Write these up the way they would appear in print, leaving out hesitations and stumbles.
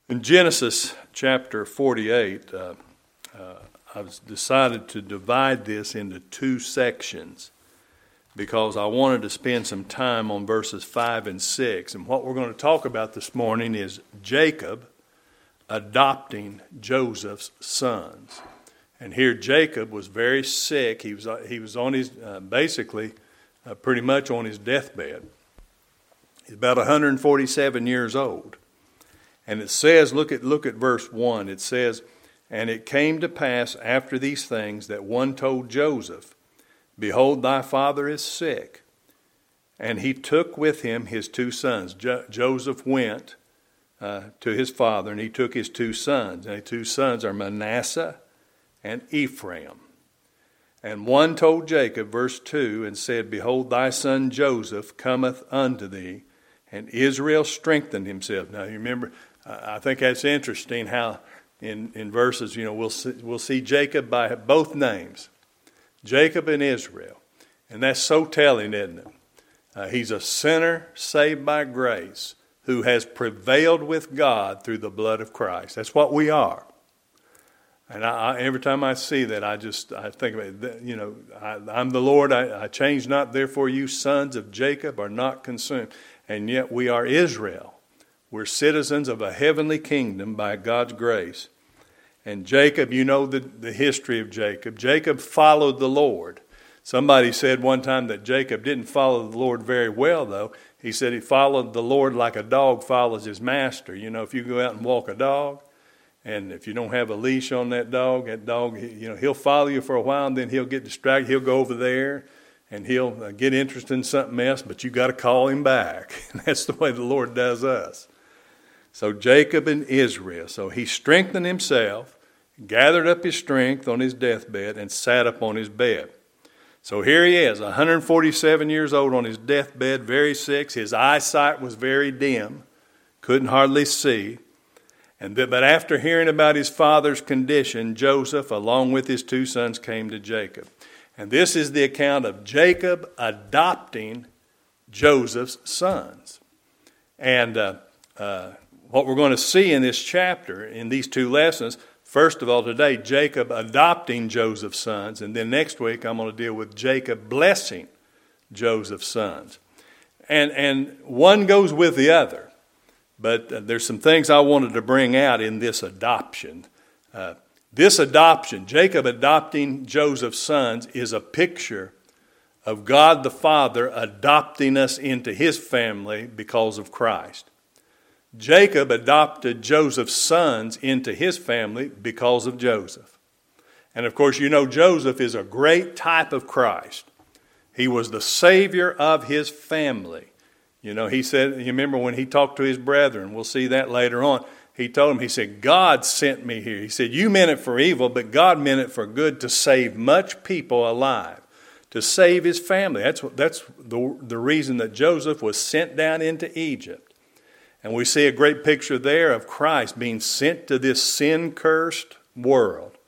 In Genesis chapter 48, I've decided to divide this into two sections because I wanted to spend some time on verses 5 and 6. And what we're going to talk about this morning is Jacob adopting Joseph's sons. And here Jacob was very sick. He was on his, pretty much on his deathbed. He's about 147 years old. And it says, look at verse 1. It says, "And it came to pass after these things that one told Joseph, Behold, thy father is sick. And he took with him his two sons." Joseph went to his father, and he took his two sons. And the two sons are Manasseh and Ephraim. "And one told Jacob," verse 2, "and said, Behold, thy son Joseph cometh unto thee. And Israel strengthened himself." Now, you remember, I think that's interesting how in verses, we'll see Jacob by both names, Jacob and Israel. And that's so telling, isn't it? He's a sinner saved by grace who has prevailed with God through the blood of Christ. That's what we are. And every time I see that, I think about it. I'm the Lord, I change not, therefore you sons of Jacob are not consumed. And yet we are Israel. We're citizens of a heavenly kingdom by God's grace. And Jacob, you know the history of Jacob. Jacob followed the Lord. Somebody said one time that Jacob didn't follow the Lord very well, though. He said he followed the Lord like a dog follows his master. If you go out and walk a dog, and if you don't have a leash on that dog, he'll follow you for a while, and then he'll get distracted. He'll go over there, and he'll get interested in something else, but you got to call him back. And that's the way the Lord does us. So Jacob and Israel. So he strengthened himself, gathered up his strength on his deathbed, and sat up on his bed. So here he is, 147 years old on his deathbed, very sick. His eyesight was very dim, couldn't hardly see. But after hearing about his father's condition, Joseph, along with his two sons, came to Jacob. And this is the account of Jacob adopting Joseph's sons. And what we're going to see in this chapter, in these two lessons, first of all today, Jacob adopting Joseph's sons. And then next week I'm going to deal with Jacob blessing Joseph's sons. And one goes with the other. But there's some things I wanted to bring out in this adoption. This adoption, Jacob adopting Joseph's sons, is a picture of God the Father adopting us into his family because of Christ. Jacob adopted Joseph's sons into his family because of Joseph. And of course, Joseph is a great type of Christ. He was the Savior of his family. He said, you remember when he talked to his brethren, we'll see that later on. He told them, he said, God sent me here. He said, you meant it for evil, but God meant it for good to save much people alive, to save his family. That's the reason that Joseph was sent down into Egypt. And we see a great picture there of Christ being sent to this sin-cursed world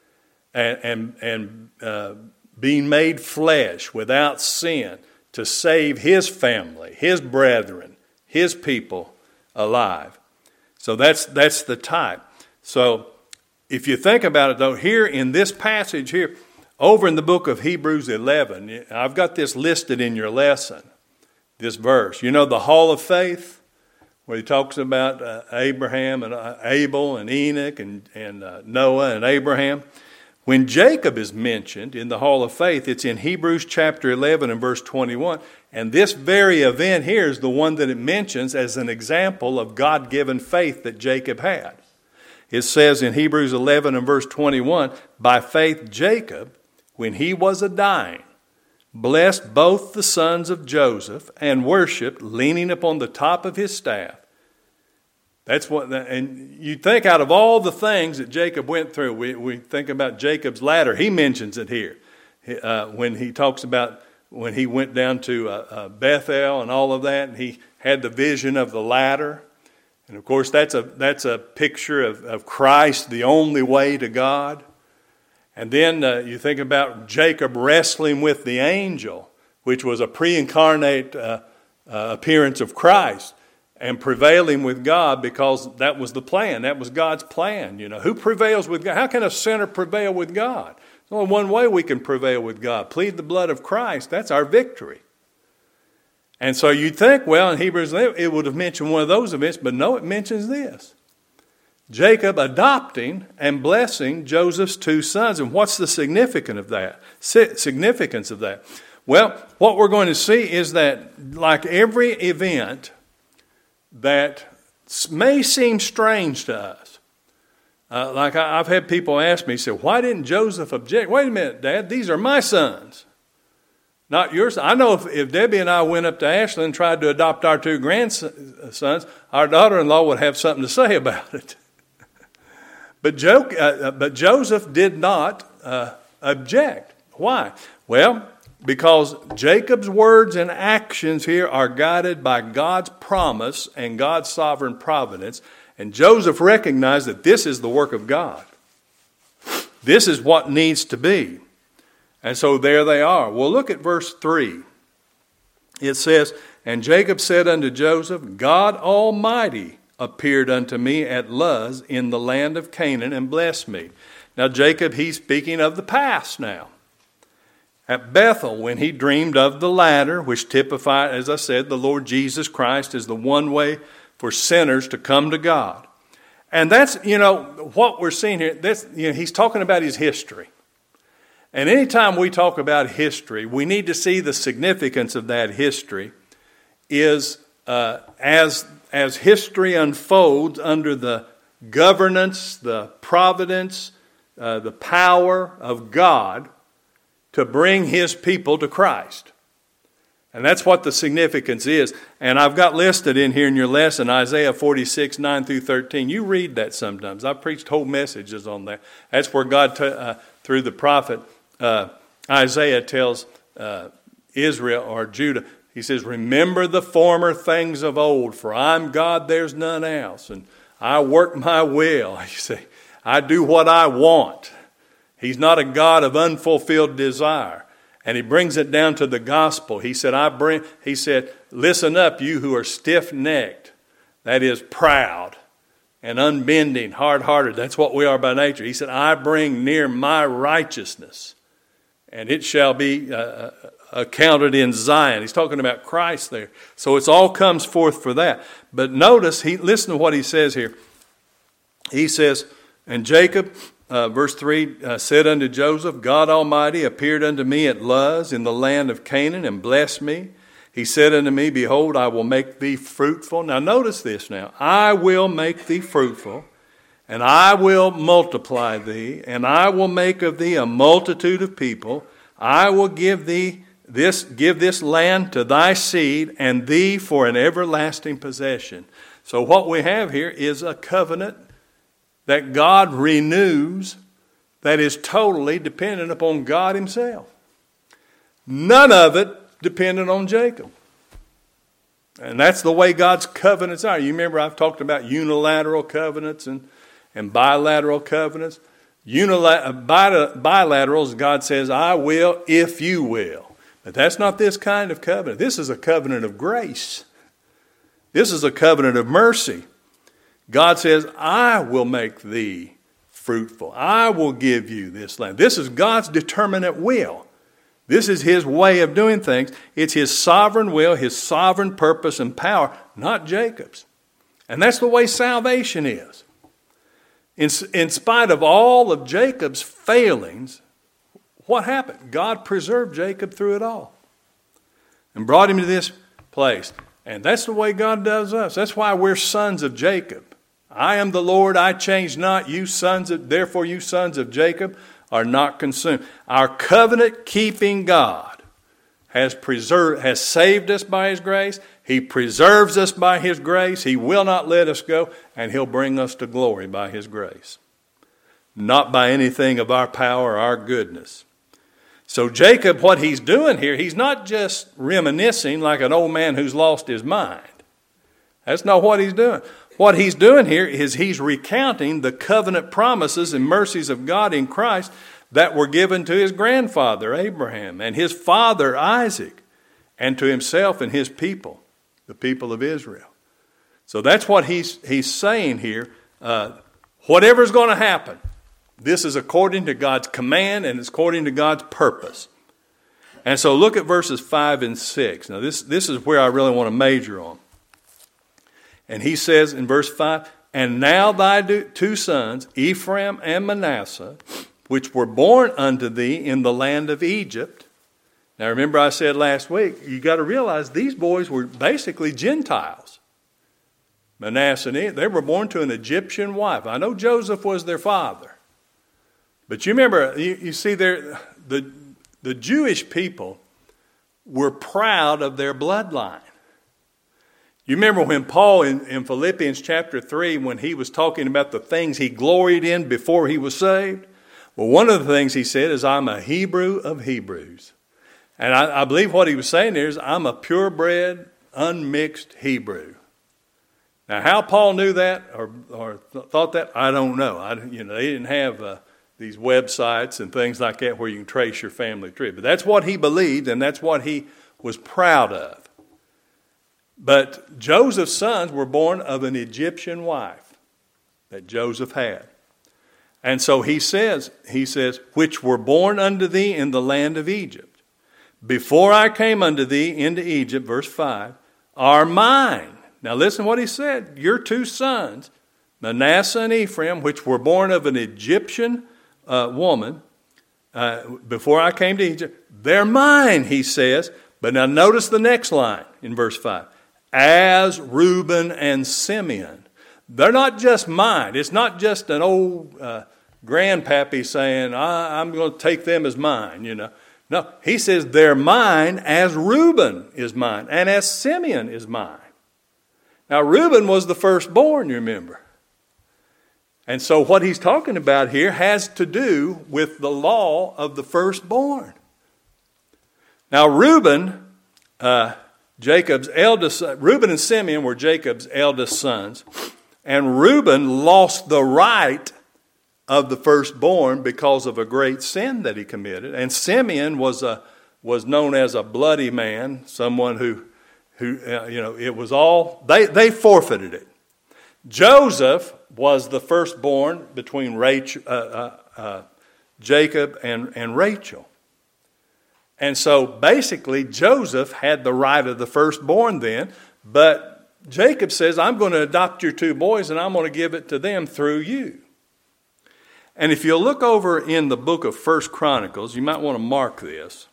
and being made flesh without sin to save his family, his brethren, his people alive. So that's the type. So if you think about it, though, here in this passage here, over in the book of Hebrews 11, I've got this listed in your lesson, this verse. The Hall of Faith, where he talks about Abraham and Abel and Enoch and Noah and Abraham. When Jacob is mentioned in the Hall of Faith, it's in Hebrews chapter 11 and verse 21. And this very event here is the one that it mentions as an example of God-given faith that Jacob had. It says in Hebrews 11 and verse 21, "By faith Jacob, when he was a-dying, blessed both the sons of Joseph and worshipped, leaning upon the top of his staff." That's what, and you think out of all the things that Jacob went through, we think about Jacob's ladder. He mentions it here when he talks about when he went down to Bethel and all of that, and he had the vision of the ladder. And of course, that's a picture of Christ, the only way to God. And then you think about Jacob wrestling with the angel, which was a pre-incarnate appearance of Christ. and prevailing with God, because that was the plan. That was God's plan. Who prevails with God? How can a sinner prevail with God? There's only one way we can prevail with God. Plead the blood of Christ. That's our victory. And so you'd think, well, in Hebrews 11, it would have mentioned one of those events, but no, it mentions this. Jacob adopting and blessing Joseph's 2 sons. And what's the significance of that? Well, what we're going to see is that, like every event that may seem strange to us, like I've had people ask me, say, why didn't Joseph object? Wait a minute, Dad, these are my sons, not yours. I know if Debbie and I went up to Ashland and tried to adopt our 2 grandsons, our daughter-in-law would have something to say about it. But Joseph did not object. Why? Well, because Jacob's words and actions here are guided by God's promise and God's sovereign providence. And Joseph recognized that this is the work of God. This is what needs to be. And so there they are. Well, look at verse 3. It says, "And Jacob said unto Joseph, God Almighty appeared unto me at Luz in the land of Canaan and blessed me." Now Jacob, he's speaking of the past now. At Bethel, when he dreamed of the ladder, which typified, as I said, the Lord Jesus Christ is the one way for sinners to come to God. And that's, what we're seeing here. He's talking about his history. And anytime we talk about history, we need to see the significance of that history is as history unfolds under the governance, the providence, the power of God to bring his people to Christ. And that's what the significance is. And I've got listed in here in your lesson, Isaiah 46, 9 through 13. You read that sometimes. I've preached whole messages on that. That's where God, through the prophet Isaiah, tells Israel or Judah, he says, remember the former things of old, for I'm God, there's none else. And I work my will. You say, I do what I want. He's not a God of unfulfilled desire. And he brings it down to the gospel. He said, listen up, you who are stiff-necked, that is proud and unbending, hard-hearted. That's what we are by nature. He said, I bring near my righteousness, and it shall be accounted in Zion. He's talking about Christ there. So it all comes forth for that. But notice, listen to what he says here. He says, and Jacob, verse 3, said unto Joseph, God Almighty appeared unto me at Luz in the land of Canaan and blessed me. He said unto me, behold, I will make thee fruitful. Now notice this now. I will make thee fruitful, and I will multiply thee, and I will make of thee a multitude of people. I will give this land to thy seed, and thee for an everlasting possession. So what we have here is a covenant that God renews that is totally dependent upon God himself. None of it dependent on Jacob. And that's the way God's covenants are. You remember I've talked about unilateral covenants and bilateral covenants. Bilaterals, God says, I will if you will. But that's not this kind of covenant. This is a covenant of grace. This is a covenant of mercy. God says, I will make thee fruitful. I will give you this land. This is God's determinate will. This is his way of doing things. It's his sovereign will, his sovereign purpose and power, not Jacob's. And that's the way salvation is. In spite of all of Jacob's failings, what happened? God preserved Jacob through it all and brought him to this place. And that's the way God does us. That's why we're sons of Jacob. I am the Lord, I change not. Therefore you sons of Jacob are not consumed. Our covenant-keeping God has saved us by his grace. He preserves us by his grace. He will not let us go, and he'll bring us to glory by his grace. Not by anything of our power or our goodness. So Jacob, what he's doing here, he's not just reminiscing like an old man who's lost his mind. That's not what he's doing. What he's doing here is he's recounting the covenant promises and mercies of God in Christ that were given to his grandfather Abraham and his father Isaac and to himself and his people, the people of Israel. So that's what he's saying here. Whatever's going to happen, this is according to God's command and it's according to God's purpose. And so look at verses 5 and 6. Now this is where I really want to major on. And he says in verse 5, "And now thy two sons, Ephraim and Manasseh, which were born unto thee in the land of Egypt." Now remember I said last week, you got to realize these boys were basically Gentiles. Manasseh and Ephraim, they were born to an Egyptian wife. I know Joseph was their father. But you remember, you see there, the Jewish people were proud of their bloodline. You remember when Paul in Philippians chapter 3, when he was talking about the things he gloried in before he was saved? Well, one of the things he said is, I'm a Hebrew of Hebrews. And I believe what he was saying there is, I'm a purebred, unmixed Hebrew. Now, how Paul knew that or thought that, I don't know. They didn't have these websites and things like that where you can trace your family tree. But that's what he believed, and that's what he was proud of. But Joseph's sons were born of an Egyptian wife that Joseph had. And so he says, which were born unto thee in the land of Egypt, before I came unto thee into Egypt, verse 5, are mine. Now listen what he said. Your two sons, Manasseh and Ephraim, which were born of an Egyptian woman, before I came to Egypt, they're mine, he says. But now notice the next line in verse 5. As Reuben and Simeon. They're not just mine. It's not just an old grandpappy saying, I'm going to take them as mine, No, he says they're mine as Reuben is mine and as Simeon is mine. Now, Reuben was the firstborn, you remember. And so what he's talking about here has to do with the law of the firstborn. Now, Reuben and Simeon were Jacob's eldest sons. And Reuben lost the right of the firstborn because of a great sin that he committed. And Simeon was known as a bloody man, someone who it was all, they forfeited it. Joseph was the firstborn between Jacob and Rachel. And so basically Joseph had the right of the firstborn then, but Jacob says, I'm going to adopt your two boys and I'm going to give it to them through you. And if you look over in the book of 1 Chronicles, you might want to mark this.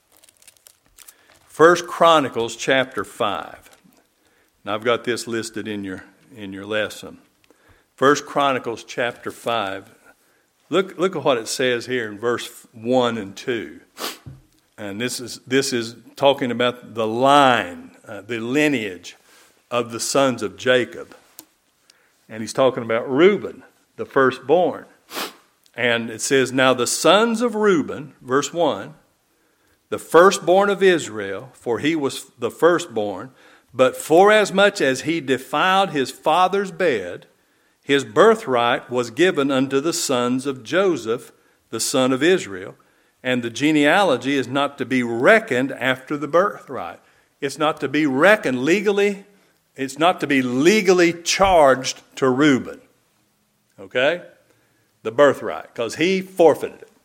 1 Chronicles chapter 5. Now I've got this listed in your lesson. 1 Chronicles chapter 5. Look at what it says here in verse 1 and 2. And this is talking about the line, the lineage of the sons of Jacob. And he's talking about Reuben, the firstborn. And it says, now the sons of Reuben, verse 1, the firstborn of Israel, for he was the firstborn, but forasmuch as he defiled his father's bed, his birthright was given unto the sons of Joseph, the son of Israel, and the genealogy is not to be reckoned after the birthright. It's not to be reckoned legally. It's not to be legally charged to Reuben. Okay? The birthright, because he forfeited it.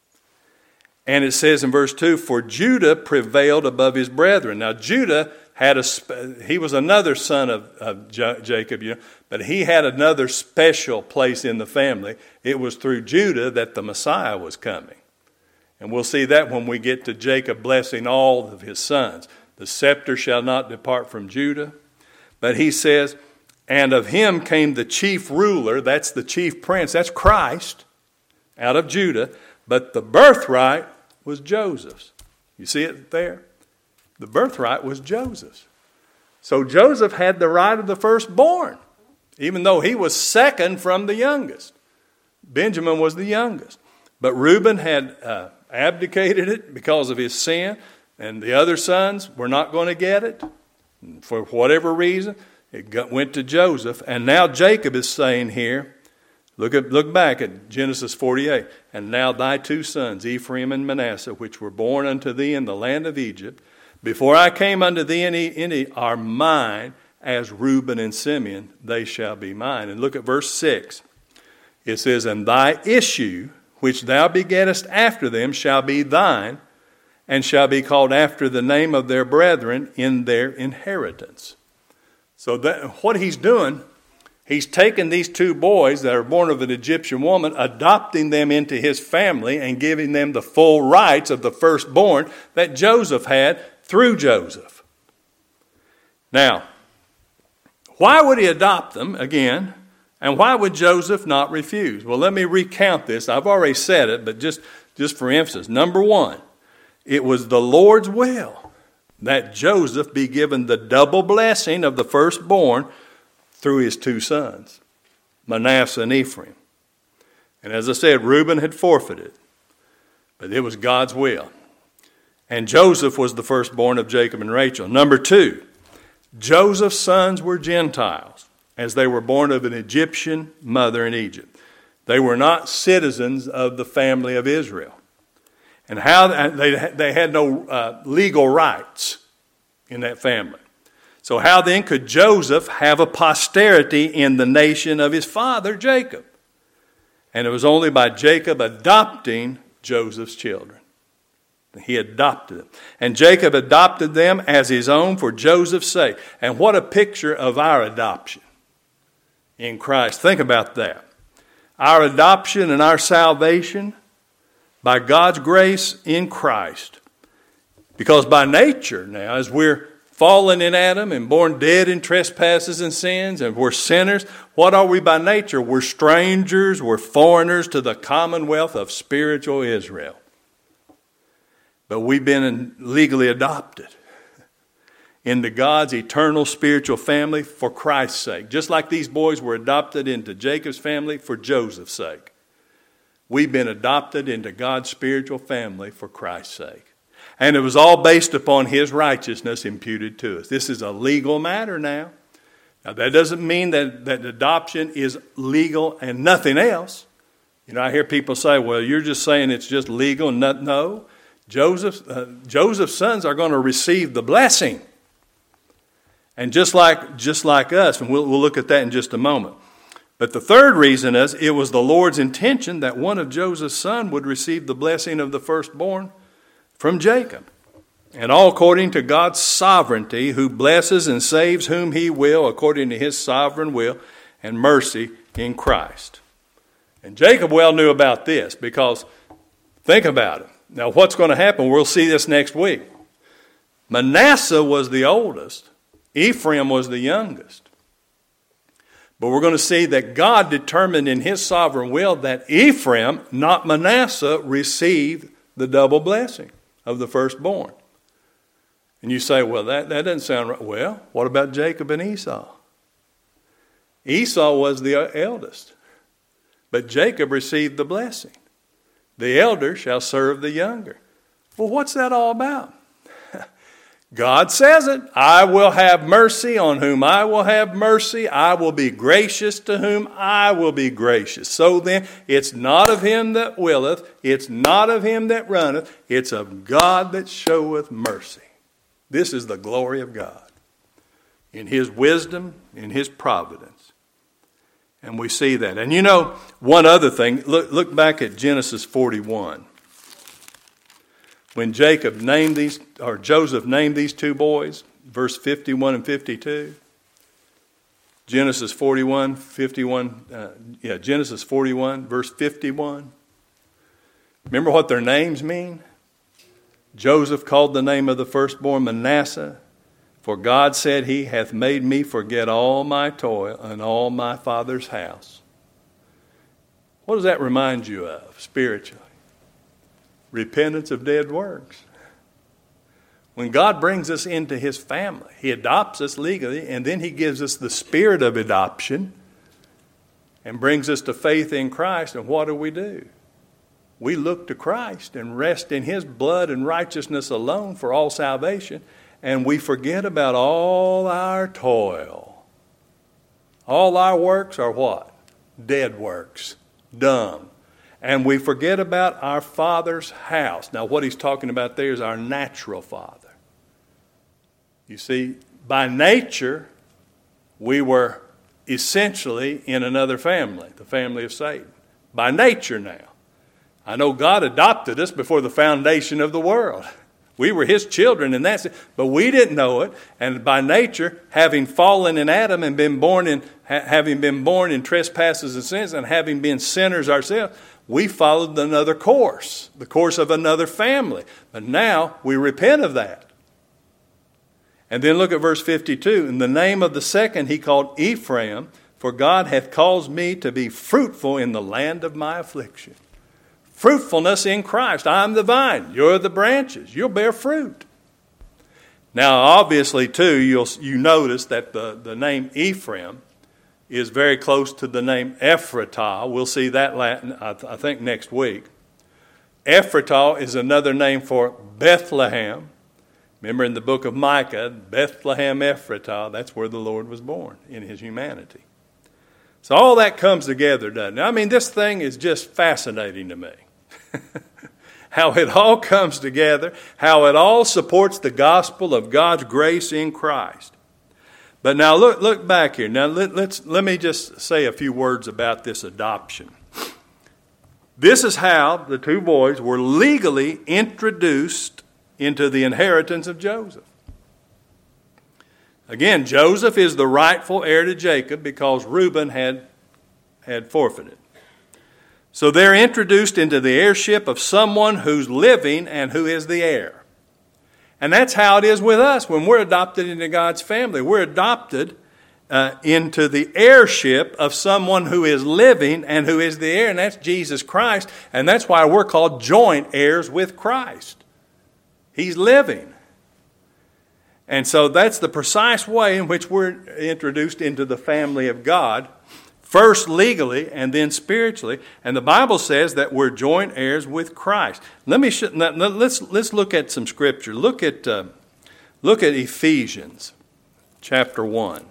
And it says in verse 2, for Judah prevailed above his brethren. Now Judah he was another son of Jacob, but he had another special place in the family. It was through Judah that the Messiah was coming. And we'll see that when we get to Jacob blessing all of his sons. The scepter shall not depart from Judah. But he says, and of him came the chief ruler, that's the chief prince, that's Christ, out of Judah. But the birthright was Joseph's. You see it there? The birthright was Joseph's. So Joseph had the right of the firstborn, even though he was second from the youngest. Benjamin was the youngest. But Reuben had abdicated it because of his sin, and the other sons were not going to get it. For whatever reason, it went to Joseph. And now Jacob is saying here, look back at Genesis 48. And now thy two sons, Ephraim and Manasseh, which were born unto thee in the land of Egypt, before I came unto thee in are mine, as Reuben and Simeon, they shall be mine. And look at verse 6. It says, and thy issue, which thou begettest after them, shall be thine, and shall be called after the name of their brethren in their inheritance. So what he's doing, he's taken these two boys that are born of an Egyptian woman, adopting them into his family and giving them the full rights of the firstborn that Joseph had through Joseph. Now, why would he adopt them again? And why would Joseph not refuse? Well, let me recount this. I've already said it, but just for emphasis. Number one, it was the Lord's will that Joseph be given the double blessing of the firstborn through his two sons, Manasseh and Ephraim. And as I said, Reuben had forfeited, but it was God's will. And Joseph was the firstborn of Jacob and Rachel. Number two, Joseph's sons were Gentiles, as they were born of an Egyptian mother in Egypt. They were not citizens of the family of Israel. And how they had no legal rights in that family. So how then could Joseph have a posterity in the nation of his father, Jacob? And it was only by Jacob adopting Joseph's children. He adopted them. And Jacob adopted them as his own for Joseph's sake. And what a picture of our adoption in Christ. Think about that. Our adoption and our salvation by God's grace in Christ. Because by nature now, as we're fallen in Adam and born dead in trespasses and sins, and we're sinners, what are we by nature? We're strangers, we're foreigners to the commonwealth of spiritual Israel. But we've been legally adopted into God's eternal spiritual family for Christ's sake. Just like these boys were adopted into Jacob's family for Joseph's sake. We've been adopted into God's spiritual family for Christ's sake. And it was all based upon his righteousness imputed to us. This is a legal matter now. Now that doesn't mean that adoption is legal and nothing else. You know, I hear people say, well, you're just saying it's just legal and nothing. No. Joseph's sons are going to receive the blessing. And just like us, and we'll look at that in just a moment. But the third reason is it was the Lord's intention that one of Joseph's sons would receive the blessing of the firstborn from Jacob. And all according to God's sovereignty, who blesses and saves whom he will according to his sovereign will and mercy in Christ. And Jacob well knew about this because think about it. Now, what's going to happen? We'll see this next week. Manasseh was the oldest. Ephraim was the youngest. But we're going to see that God determined in his sovereign will that Ephraim, not Manasseh, receive the double blessing of the firstborn. And you say, well, that doesn't sound right. Well, what about Jacob and Esau? Esau was the eldest. But Jacob received the blessing. The elder shall serve the younger. Well, what's that all about? God says it. I will have mercy on whom I will have mercy. I will be gracious to whom I will be gracious. So then, it's not of him that willeth. It's not of him that runneth. It's of God that showeth mercy. This is the glory of God. In his wisdom, in his providence. And we see that. And you know, one other thing, look back at Genesis 41. When Joseph named these two boys, verse 51 and 52. Genesis 41, Genesis 41, verse 51. Remember what their names mean? Joseph called the name of the firstborn Manasseh. For God said, he hath made me forget all my toil and all my father's house. What does that remind you of spiritually? Repentance of dead works. When God brings us into his family, he adopts us legally, and then he gives us the spirit of adoption and brings us to faith in Christ. And what do? We look to Christ and rest in his blood and righteousness alone for all salvation. And we forget about all our toil. All our works are what? Dead works. Dumb. And we forget about our Father's house. Now what he's talking about there is our natural father. You see, by nature, we were essentially in another family, the family of Satan, by nature now. I know God adopted us before the foundation of the world. We were his children, and that's it. But we didn't know it. And by nature, having fallen in Adam and having been born in trespasses and sins, and having been sinners ourselves, we followed another course, the course of another family. But now we repent of that. And then look at verse 52. In the name of the second he called Ephraim, for God hath caused me to be fruitful in the land of my affliction. Fruitfulness in Christ. I'm the vine. You're the branches. You'll bear fruit. Now, obviously, too, you notice that the name Ephraim is very close to the name Ephratah. We'll see that Latin, I think, next week. Ephratah is another name for Bethlehem. Remember in the book of Micah, Bethlehem Ephratah, that's where the Lord was born in his humanity. So all that comes together, doesn't it? I mean, this thing is just fascinating to me. How it all comes together, how it all supports the gospel of God's grace in Christ. But now look back here. Now let me just say a few words about this adoption. This is how the two boys were legally introduced into the inheritance of Joseph. Again, Joseph is the rightful heir to Jacob because Reuben had forfeited. So they're introduced into the heirship of someone who's living and who is the heir. And that's how it is with us when we're adopted into God's family. We're adopted into the heirship of someone who is living and who is the heir, and that's Jesus Christ. And that's why we're called joint heirs with Christ. He's living. And so that's the precise way in which we're introduced into the family of God, first legally and then spiritually. And the Bible says that we're joint heirs with Christ. Let's look at some scripture. Look at Ephesians chapter 1.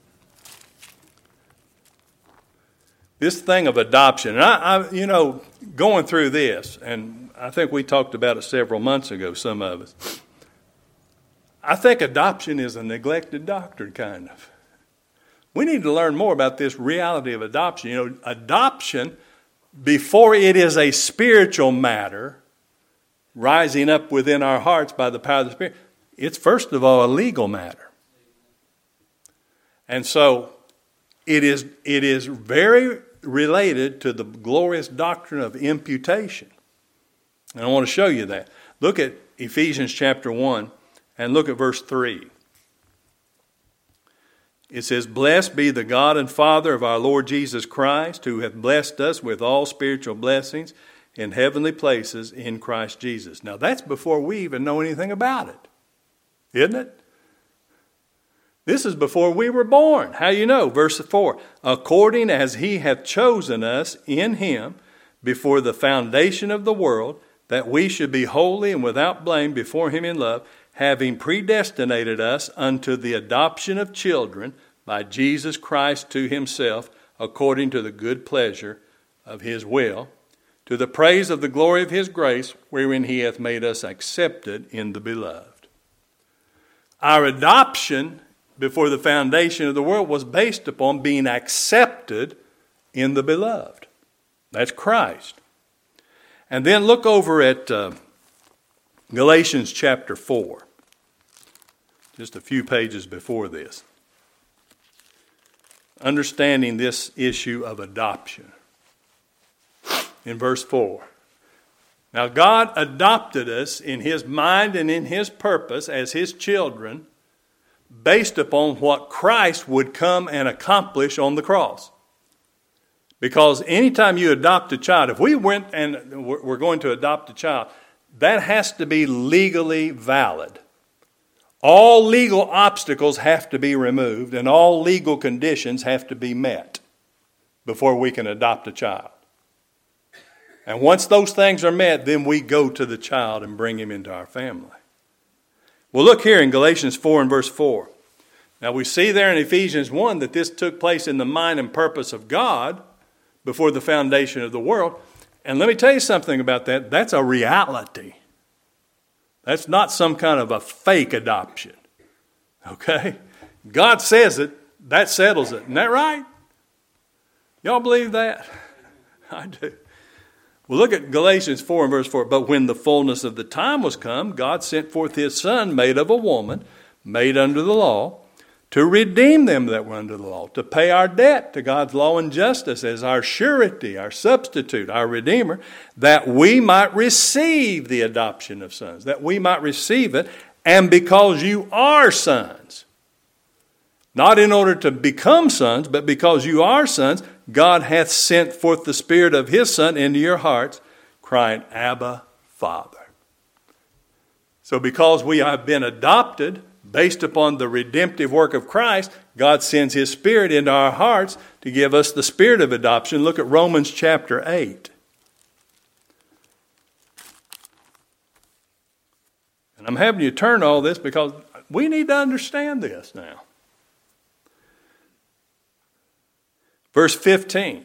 This thing of adoption, and I going through this, and I think we talked about it several months ago, some of us. I think adoption is a neglected doctrine, kind of. We need to learn more about this reality of adoption. Adoption, before it is a spiritual matter, rising up within our hearts by the power of the Spirit, it's first of all a legal matter. And so it is very related to the glorious doctrine of imputation. And I want to show you that. Look at Ephesians chapter 1 and look at verse 3. It says, "Blessed be the God and Father of our Lord Jesus Christ, who hath blessed us with all spiritual blessings in heavenly places in Christ Jesus." Now that's before we even know anything about it, isn't it? This is before we were born. How you know? Verse 4, "According as he hath chosen us in him before the foundation of the world, that we should be holy and without blame before him in love, having predestinated us unto the adoption of children by Jesus Christ to himself, according to the good pleasure of his will, to the praise of the glory of his grace, wherein he hath made us accepted in the beloved." Our adoption before the foundation of the world was based upon being accepted in the beloved. That's Christ. And then look over at Galatians chapter 4. Just a few pages before this. Understanding this issue of adoption. In verse 4. "Now God adopted us in his mind and in his purpose as his children based upon what Christ would come and accomplish on the cross." Because anytime you adopt a child, if we went and we're going to adopt a child, that has to be legally valid. All legal obstacles have to be removed and all legal conditions have to be met before we can adopt a child. And once those things are met, then we go to the child and bring him into our family. Well, look here in Galatians 4 and verse 4. Now we see there in Ephesians 1 that this took place in the mind and purpose of God before the foundation of the world. And let me tell you something about that. That's a reality. That's not some kind of a fake adoption. Okay? God says it. that settles it. Isn't that right? Y'all believe that? I do. Well, look at Galatians 4 and verse 4. But when the fullness of the time was come, God sent forth his Son, made of a woman, made under the law, to redeem them that were under the law, to pay our debt to God's law and justice as our surety, our substitute, our Redeemer, that we might receive the adoption of sons, that we might receive it, and because you are sons, not in order to become sons, but because you are sons, God hath sent forth the Spirit of his Son into your hearts, crying, Abba, Father. So because we have been adopted, based upon the redemptive work of Christ, God sends his Spirit into our hearts to give us the spirit of adoption. Look at Romans chapter 8. And I'm having you turn all this because we need to understand this now. Verse 15.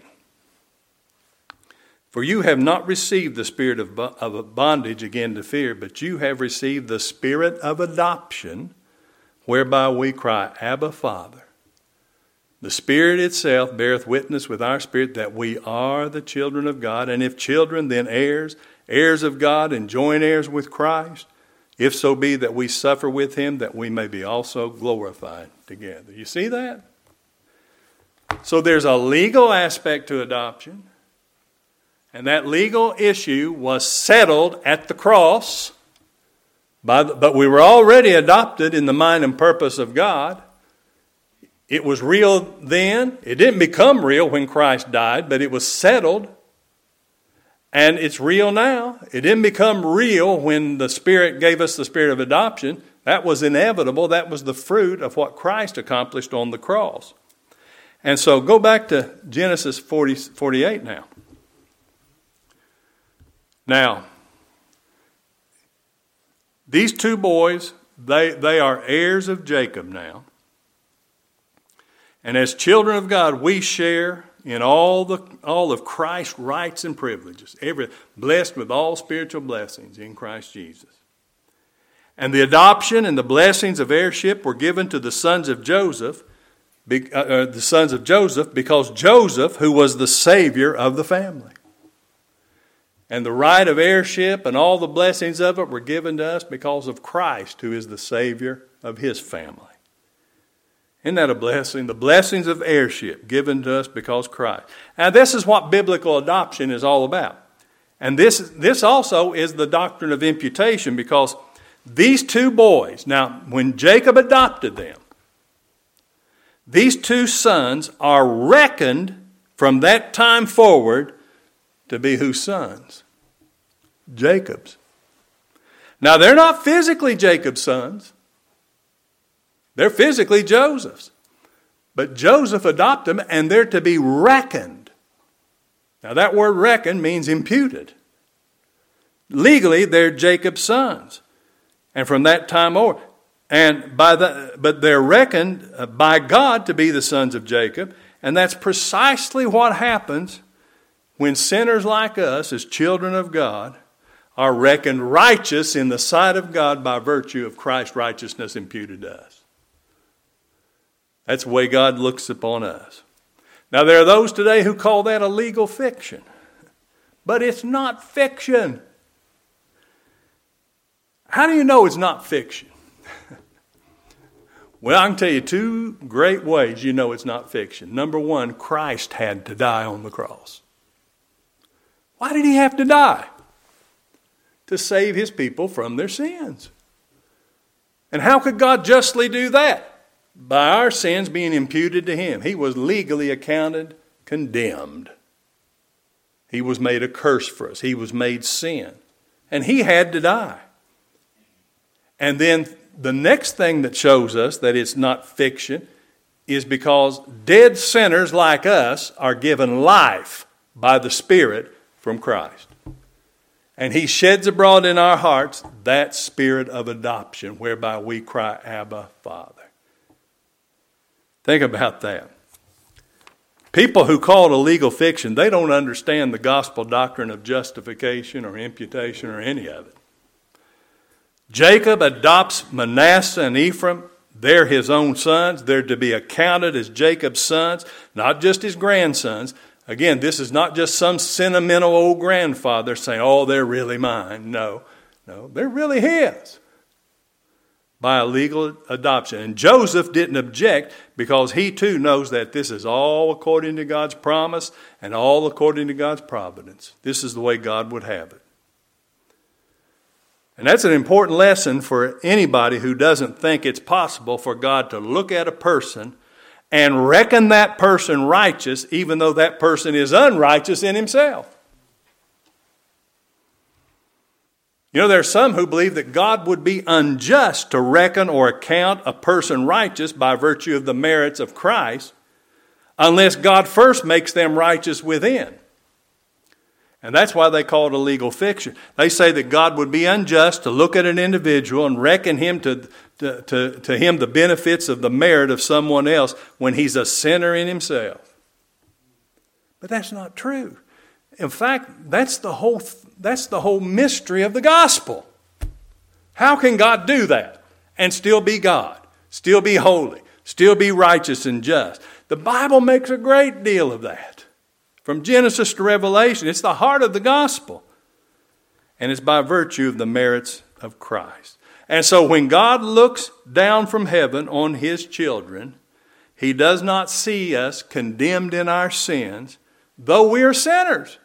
For you have not received the spirit of bondage again to fear, but you have received the Spirit of adoption, whereby we cry, Abba, Father. The Spirit itself beareth witness with our spirit that we are the children of God, and if children, then heirs, heirs of God, and joint heirs with Christ, if so be that we suffer with him, that we may be also glorified together. You see that? So there's a legal aspect to adoption, and that legal issue was settled at the cross. But we were already adopted in the mind and purpose of God. It was real then. It didn't become real when Christ died, but it was settled. And it's real now. It didn't become real when the Spirit gave us the spirit of adoption. That was inevitable. That was the fruit of what Christ accomplished on the cross. And so go back to Genesis 48 now. Now, these two boys, they are heirs of Jacob now. And as children of God, we share in all of Christ's rights and privileges, blessed with all spiritual blessings in Christ Jesus. And the adoption and the blessings of heirship were given to the sons of Joseph, because Joseph, who was the Savior of the family. And the right of heirship and all the blessings of it were given to us because of Christ, who is the Savior of his family. Isn't that a blessing? The blessings of heirship given to us because Christ. Now this is what biblical adoption is all about. And this also is the doctrine of imputation, because these two boys, now when Jacob adopted them, these two sons are reckoned from that time forward to be whose sons? Jacob's. Now they're not physically Jacob's sons. They're physically Joseph's. But Joseph adopted them, and they're to be reckoned. Now that word reckon means imputed. Legally, they're Jacob's sons. And from that time over, but they're reckoned by God to be the sons of Jacob. And that's precisely what happens when sinners like us, as children of God, are reckoned righteous in the sight of God by virtue of Christ's righteousness imputed to us. That's the way God looks upon us. Now, there are those today who call that a legal fiction. But it's not fiction. How do you know it's not fiction? Well, I can tell you two great ways you know it's not fiction. Number one, Christ had to die on the cross. Why did he have to die? To save his people from their sins. And how could God justly do that? By our sins being imputed to him. He was legally accounted condemned. He was made a curse for us. He was made sin. And he had to die. And then the next thing that shows us that it's not fiction is because dead sinners like us are given life by the Spirit from Christ. And he sheds abroad in our hearts that spirit of adoption whereby we cry, Abba, Father. Think about that. People who call it a legal fiction, they don't understand the gospel doctrine of justification or imputation or any of it. Jacob adopts Manasseh and Ephraim. They're his own sons. They're to be accounted as Jacob's sons, not just his grandsons. Again, this is not just some sentimental old grandfather saying, oh, they're really mine. No, they're really his by a legal adoption. And Joseph didn't object because he too knows that this is all according to God's promise and all according to God's providence. This is the way God would have it. And that's an important lesson for anybody who doesn't think it's possible for God to look at a person and reckon that person righteous even though that person is unrighteous in himself. You know, there are some who believe that God would be unjust to reckon or account a person righteous by virtue of the merits of Christ unless God first makes them righteous within. And that's why they call it a legal fiction. They say that God would be unjust to look at an individual and reckon him to him the benefits of the merit of someone else when he's a sinner in himself. But that's not true. In fact, that's the whole mystery of the gospel. How can God do that and still be God, still be holy, still be righteous and just? The Bible makes a great deal of that. From Genesis to Revelation, it's the heart of the gospel. And it's by virtue of the merits of Christ. And so when God looks down from heaven on his children, he does not see us condemned in our sins, though we are sinners.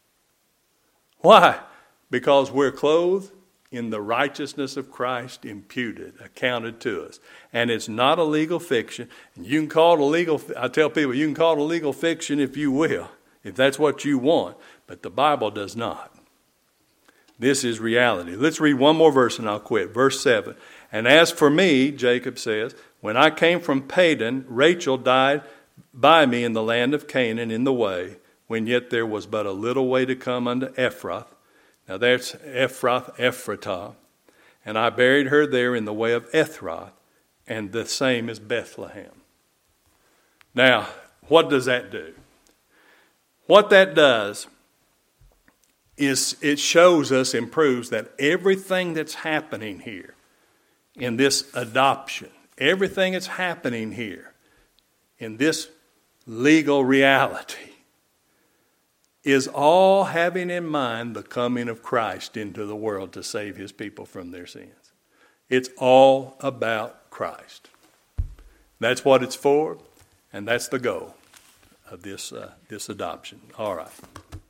Why? Because we're clothed in the righteousness of Christ imputed, accounted to us. And it's not a legal fiction. And you can call it a legal, I tell people, you can call it a legal fiction if you will, if that's what you want. But the Bible does not. This is reality. Let's read one more verse and I'll quit. Verse 7. And as for me, Jacob says, when I came from Padan, Rachel died by me in the land of Canaan in the way, when yet there was but a little way to come unto Ephrath. Now that's Ephratah. And I buried her there in the way of Ethroth, and the same is Bethlehem. Now, what does that do? What that does is it shows us and proves that everything that's happening here in this adoption, everything that's happening here in this legal reality is all having in mind the coming of Christ into the world to save his people from their sins. It's all about Christ. That's what it's for, and that's the goal of this adoption. All right.